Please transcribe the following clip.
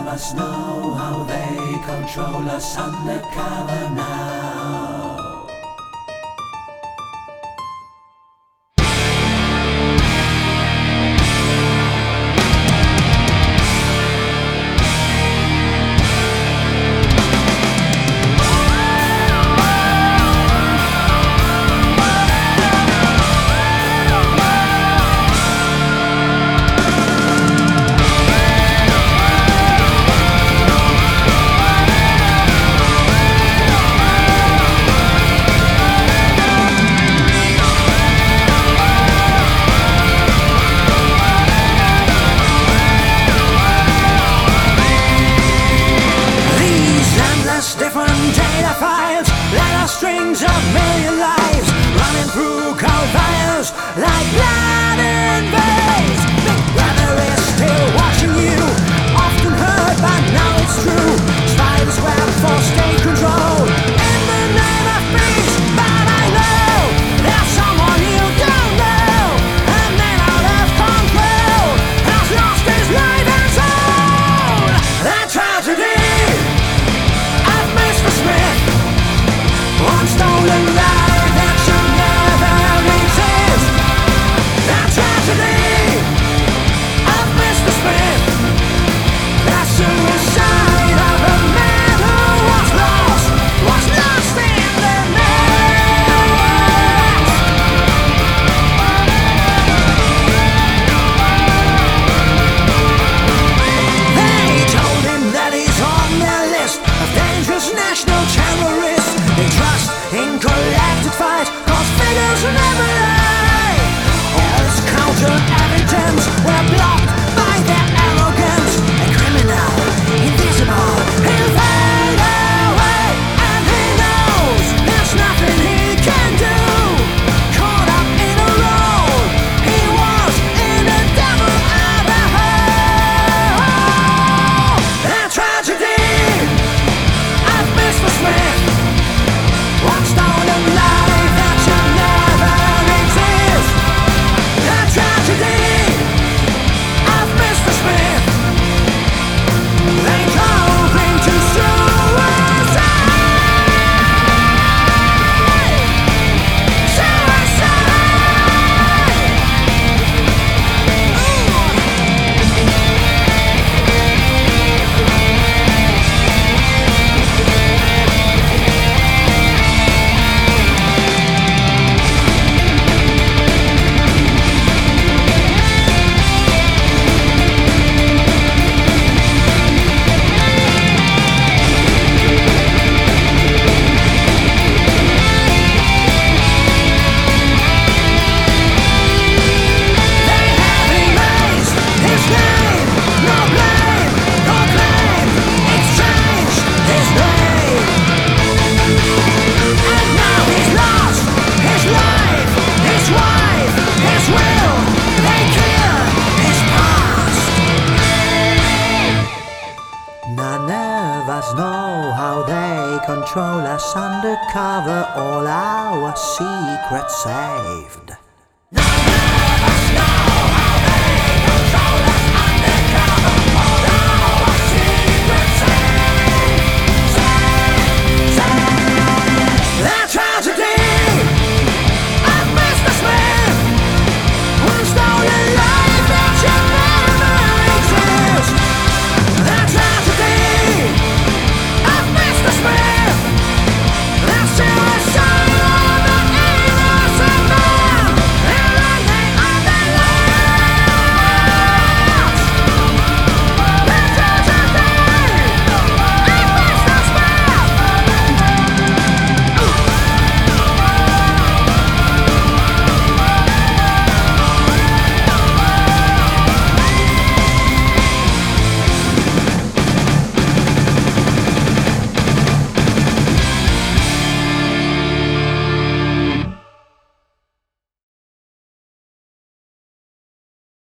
us know how they control us undercover now. Different data files, letter strings of million lives running through cold files like blood in veins. Big Brother is still watching you, often heard but now it's true. Spiders web for state control in the name of peace. But I know there's someone you don't know, a man out of control has lost his life and soul. That tragedy, one stolen life that should never exist. That tragedy of Mr. Smith, that suicide of a man who was lost in the mist. They told him that he's on their list of dangerous national terrorists. They trust in collected fight, cause figures never lie. All this counter evidence were blocked by their arrogance. A criminal, invisible, he'll fade away, and he knows there's nothing he can do. Caught up in a role, he was in the devil of a hole. The tragedy of Mr. Smith, one stolen life that should never exist. The tragedy of Mr. Smith, they drove him to suicide. None of us know how they control us undercover, all our secrets saved.